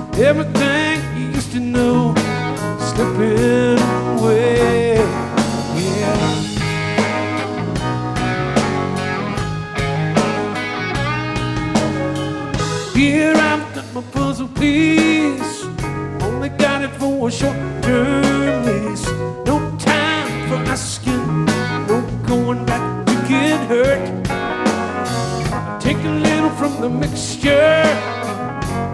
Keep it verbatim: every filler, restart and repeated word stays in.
Everything you used to know slipping away. Yeah. Here I've got my puzzle piece, only got it for a short-term lease. No time for asking, no going back to get hurt. Take a little from the mixture,